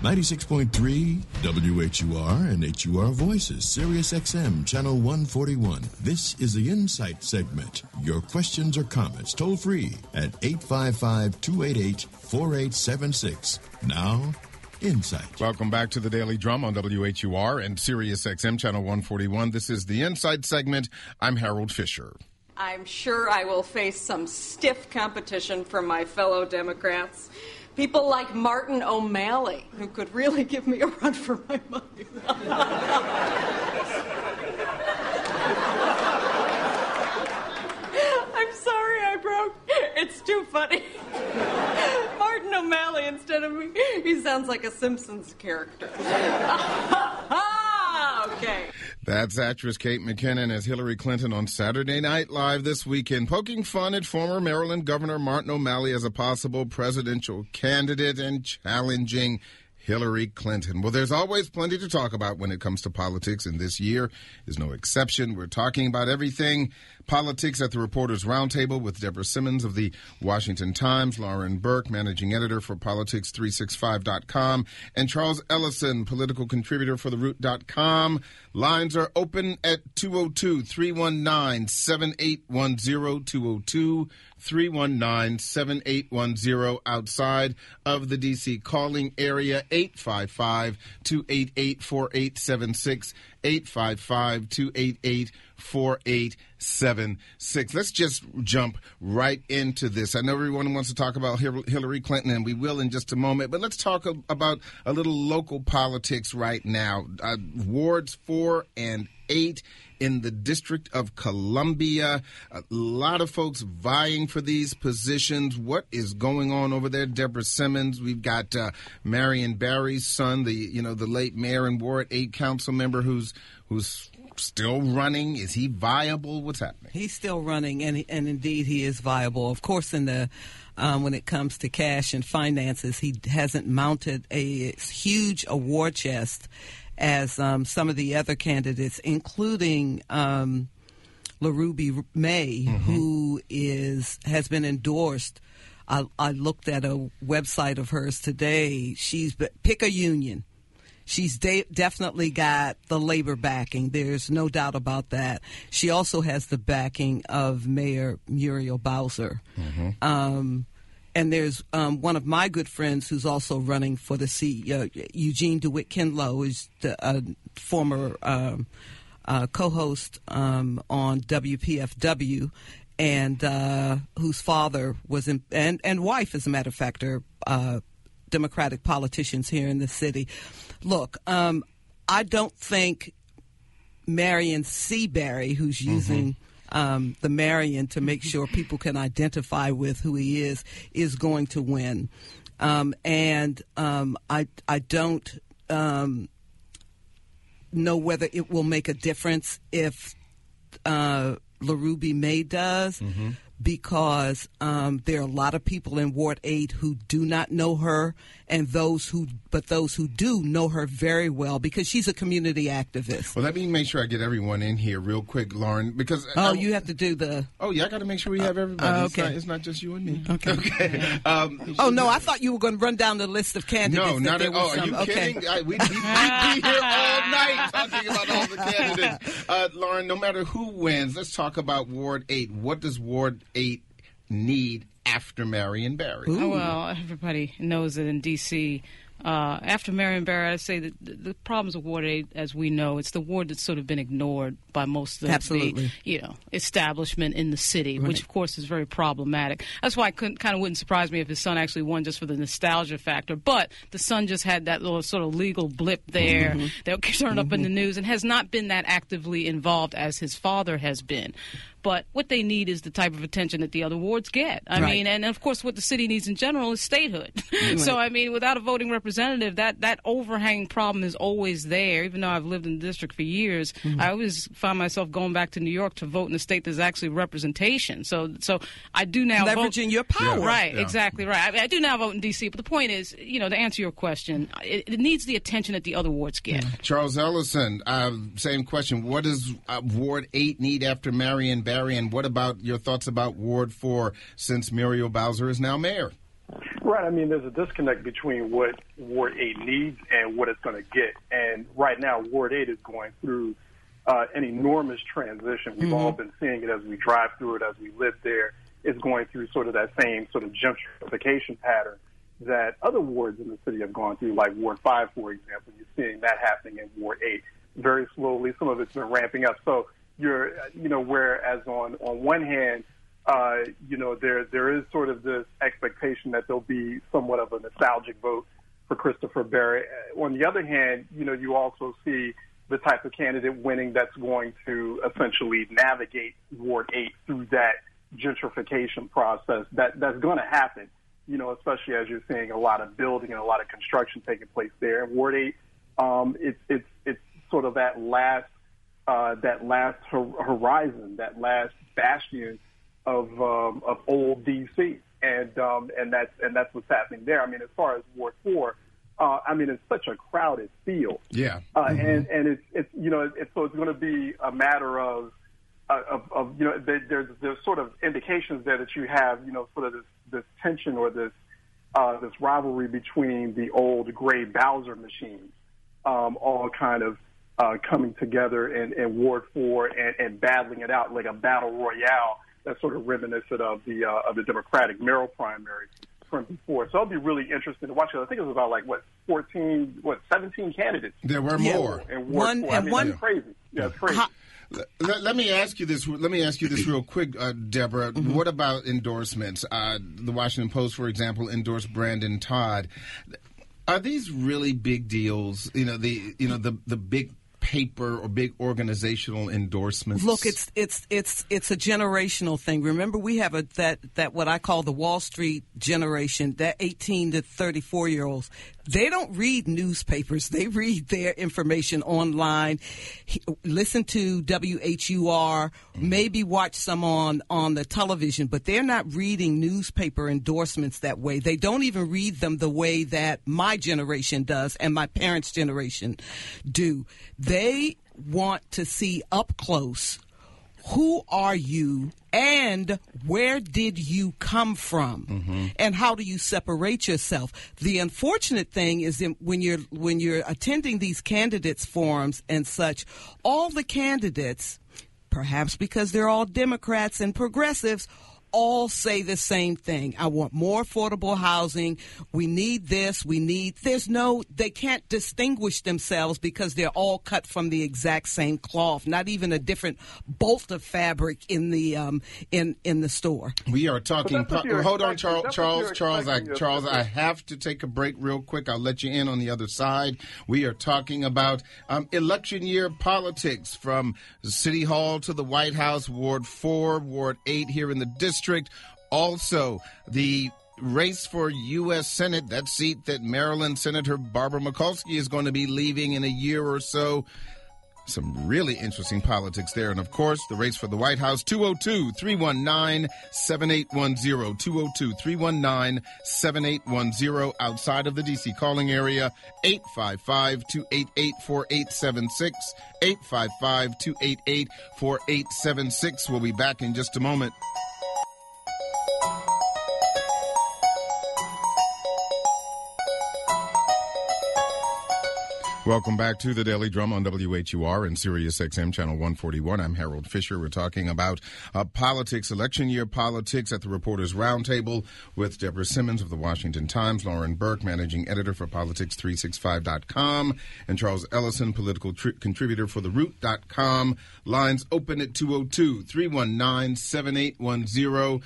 96.3 WHUR and HUR Voices, Sirius XM, Channel 141. This is the Insight segment. Your questions or comments toll free at 855-288-4876. Now, Insight. Welcome back to the Daily Drum on WHUR and Sirius XM, Channel 141. This is the Insight segment. I'm Harold Fisher. I'm sure I will face some stiff competition from my fellow Democrats. People like Martin O'Malley, who could really give me a run for my money. I'm sorry I broke. It's too funny. Martin O'Malley instead of me. He sounds like a Simpsons character. Okay. That's actress Kate McKinnon as Hillary Clinton on Saturday Night Live this weekend, poking fun at former Maryland Governor Martin O'Malley as a possible presidential candidate and challenging Hillary Clinton. Well, there's always plenty to talk about when it comes to politics, and this year is no exception. We're talking about everything politics at the Reporters Roundtable with Deborah Simmons of the Washington Times, Lauren Burke, managing editor for Politics365.com, and Charles Ellison, political contributor for TheRoot.com. Lines are open at 202-319-7810, 202-319-7810 outside of the D.C. calling area, 855-288-4876, 855-288-4876. Let's just jump right into this. I know everyone wants to talk about Hillary Clinton, and we will in just a moment, but let's talk about a little local politics right now. Wards 4 and 8 in the District of Columbia. A lot of folks vying for these positions. What is going on over there? Deborah Simmons. We've got Marion Barry's son, the late mayor and Ward 8 council member who's still running. Is he viable? What's happening? He's still running, and indeed he is viable. Of course, in the when it comes to cash and finances, he hasn't mounted a huge award chest as some of the other candidates, including LaRuby May, who has been endorsed. I looked at a website of hers today. Pick a union. She's definitely got the labor backing. There's no doubt about that. She also has the backing of Mayor Muriel Bowser. And there's one of my good friends who's also running for the seat, Eugene DeWitt Kinlow, is the former co-host on WPFW, and whose father was and wife, as a matter of fact, are Democratic politicians here in the city. Look, I don't think Marion C. Barry, who's using the Marion to make sure people can identify with who he is going to win. I don't know whether it will make a difference if LaRuby May does, because there are a lot of people in Ward 8 who do not know her, and those who do know her very well, because she's a community activist. Well, let me make sure I get everyone in here real quick, Lauren, because you have to do the. Oh yeah, I got to make sure we have everybody. Okay, it's not just you and me. Okay. No, I thought you were going to run down the list of candidates. No, not at all. Are you kidding? We'd be here all night talking about all the candidates. Lauren, no matter who wins, let's talk about Ward 8. What does Ward 8 need after Marion Barry? Oh, well, everybody knows that in D.C., after Marion Barry, I say that the problems with Ward 8, as we know, it's the ward that's sort of been ignored by most of the establishment in the city, which, of course, is very problematic. That's why it kind of wouldn't surprise me if his son actually won just for the nostalgia factor. But the son just had that little sort of legal blip there that turned up in the news and has not been that actively involved as his father has been. But what they need is the type of attention that the other wards get. I mean, and of course, what the city needs in general is statehood. So, I mean, without a voting representative, that overhanging problem is always there. Even though I've lived in the district for years, I always find myself going back to New York to vote in a state that's actually representation. So I do now leveraging your power. Exactly right. I do now vote in D.C. But the point is, to answer your question, it needs the attention that the other wards get. Charles Ellison, same question. What does Ward 8 need after Marion Barry, and what about your thoughts about Ward 4 since Muriel Bowser is now mayor? Right. I mean, there's a disconnect between what Ward 8 needs and what it's going to get. And right now, Ward 8 is going through an enormous transition. We've all been seeing it as we drive through it, as we live there. It's going through sort of that same sort of gentrification pattern that other wards in the city have gone through, like Ward 5, for example. You're seeing that happening in Ward 8 very slowly. Some of it's been ramping up. So whereas on one hand, there is sort of this expectation that there'll be somewhat of a nostalgic vote for Christopher Berry. On the other hand, you also see the type of candidate winning that's going to essentially navigate Ward 8 through that gentrification process. That's going to happen, especially as you're seeing a lot of building and a lot of construction taking place there. In Ward 8, it's sort of that last horizon, that last bastion of old DC, and that's what's happening there. I mean, as far as Ward 4, it's such a crowded field. Yeah. And it's so it's going to be a matter of there's sort of indications there that you have sort of this tension or this rivalry between the old gray Bowser machines, all kind of coming together in Ward 4 and battling it out like a battle royale. That's sort of reminiscent of the Democratic mayoral primary from before. So it'll be really interesting to watch it. I think it was about 17 candidates. There were more. And Ward 4. That's crazy. Yeah, it's crazy. Let me ask you this real quick, Deborah. What about endorsements? The Washington Post, for example, endorsed Brandon Todd. Are these really big deals? The big paper or big organizational endorsements? Look, it's a generational thing. Remember, we have that what I call the Wall Street generation, that 18 to 34-year-olds. They don't read newspapers. They read their information online, listen to WHUR, maybe watch some on the television, but they're not reading newspaper endorsements that way. They don't even read them the way that my generation does and my parents' generation do. They want to see up close, who are you and where did you come from, and how do you separate yourself? The unfortunate thing is that when you're attending these candidates forums and such, all the candidates, perhaps because they're all Democrats and progressives, all say the same thing. I want more affordable housing. We need this. They can't distinguish themselves because they're all cut from the exact same cloth, not even a different bolt of fabric in the in the store. We are talking. Hold on, Charles. I have to take a break real quick. I'll let you in on the other side. We are talking about election year politics from City Hall to the White House, Ward 4, Ward 8 here in the district. Also, the race for U.S. Senate, that seat that Maryland Senator Barbara Mikulski is going to be leaving in a year or so. Some really interesting politics there. And, of course, the race for the White House, 202-319-7810, 202-319-7810 outside of the D.C. calling area, 855-288-4876, 855-288-4876. We'll be back in just a moment. Welcome back to the Daily Drum on WHUR and Sirius XM Channel 141. I'm Harold Fisher. We're talking about politics, election year politics at the Reporters Roundtable with Deborah Simmons of the Washington Times, Lauren Burke, managing editor for Politics365.com, and Charles Ellison, political contributor for TheRoot.com. Lines open at 202-319-7810.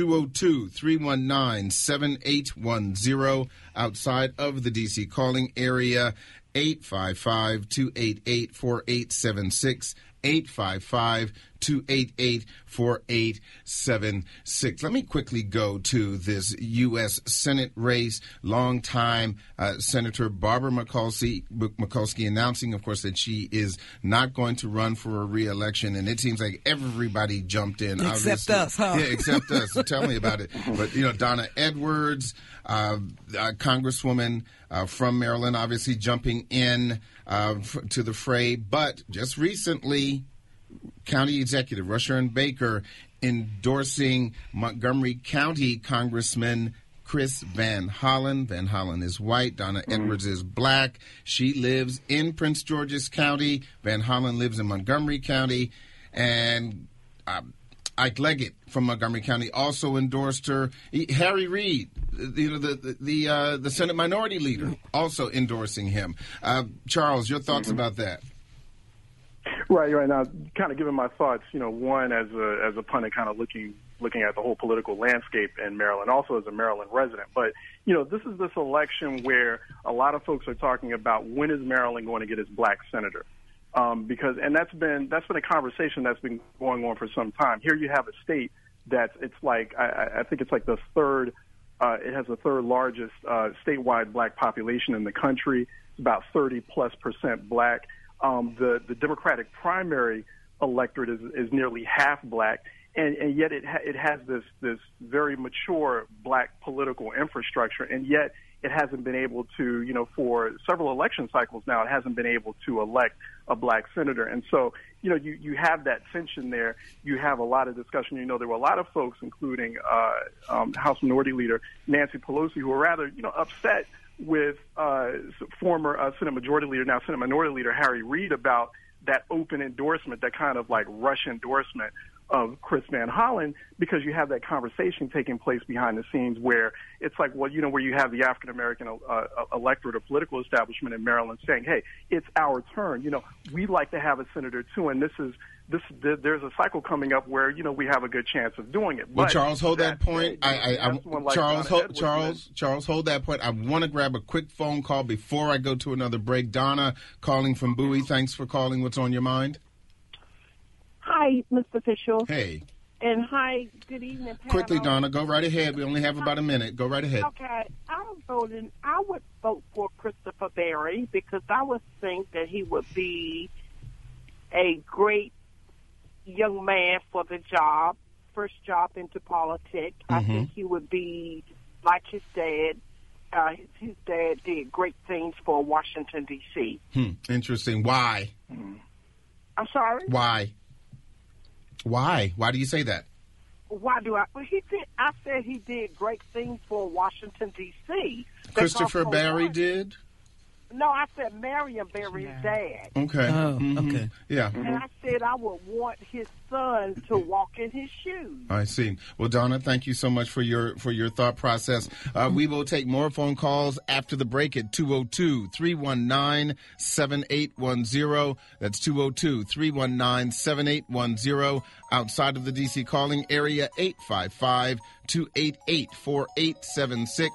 202-319-7810 outside of the D.C. calling area. 855-288-4876, 855-288-4876. Let me quickly go to this U.S. Senate race. Longtime Senator Barbara Mikulski announcing, of course, that she is not going to run for a re-election, and it seems like everybody jumped in. Except us, huh? Yeah, except us. So tell me about it. But, Donna Edwards, Congresswoman from Maryland, obviously jumping in to the fray. But just recently, County Executive Rushern Baker endorsing Montgomery County Congressman Chris Van Hollen. Van Hollen is white. Donna Edwards is black. She lives in Prince George's County. Van Hollen lives in Montgomery County. And Ike Leggett from Montgomery County also endorsed her. Harry Reid, the Senate Minority Leader, also endorsing him. Charles, your thoughts about that? Right now, kind of giving my thoughts. One as a pundit, kind of looking at the whole political landscape in Maryland, also as a Maryland resident. But this is this election where a lot of folks are talking about when is Maryland going to get its black senator. Because that's been a conversation that's been going on for some time. Here you have a state I think it's like the third. It has the third largest statewide black population in the country. It's about 30+% black. The Democratic primary electorate is nearly half black, and yet it has this very mature black political infrastructure, and yet it hasn't been able to, for several election cycles now, it hasn't been able to elect a black senator. And so, you have that tension there. You have a lot of discussion. There were a lot of folks, including House Minority Leader Nancy Pelosi, who were rather, upset with former Senate Majority Leader, now Senate Minority Leader Harry Reid, about that open endorsement, that kind of like rush endorsement of Chris Van Hollen, because you have that conversation taking place behind the scenes where it's like, well, where you have the African American electorate or political establishment in Maryland saying, hey, it's our turn. We'd like to have a senator too, and there's a cycle coming up where we have a good chance of doing it. Well, Charles, hold that point. Charles, hold that point. I want to grab a quick phone call before I go to another break. Donna, calling from Bowie. Thanks for calling. What's on your mind? Hi, Mr. Fisher. Hey. And hi, good evening, panel. Quickly, Donna, go right ahead. We only have about a minute. Go right ahead. Okay. I would vote for Christopher Berry because I would think that he would be a great young man for the job, first job into politics. I think he would be like his dad. His dad did great things for Washington, D.C. Interesting. Why? I'm sorry? Why? Why do you say that? Why do I? Well, I said he did great things for Washington, D.C. Christopher Berry did? No, I said Marion Berry's dad. Okay. Oh, okay. Yeah. And I said I would want his son to walk in his shoes. I see. Well, Donna, thank you so much for your thought process. We will take more phone calls after the break at 202-319-7810. That's 202-319-7810. Outside of the D.C. calling area, 855-288-4876.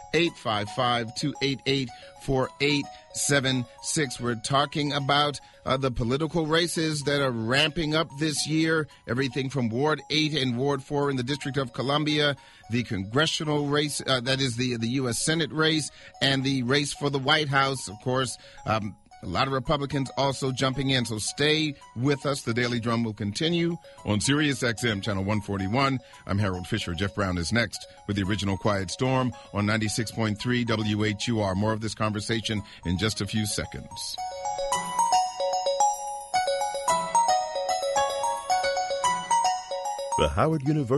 855-288-4876. We're talking about the political races that are ramping up this year, everything from Ward 8 and Ward 4 in the District of Columbia, the congressional race, that is the U.S. Senate race, and the race for the White House, of course. A lot of Republicans also jumping in, so stay with us. The Daily Drum will continue on Sirius XM, Channel 141. I'm Harold Fisher. Jeff Brown is next with the original Quiet Storm on 96.3 WHUR. More of this conversation in just a few seconds. The Howard University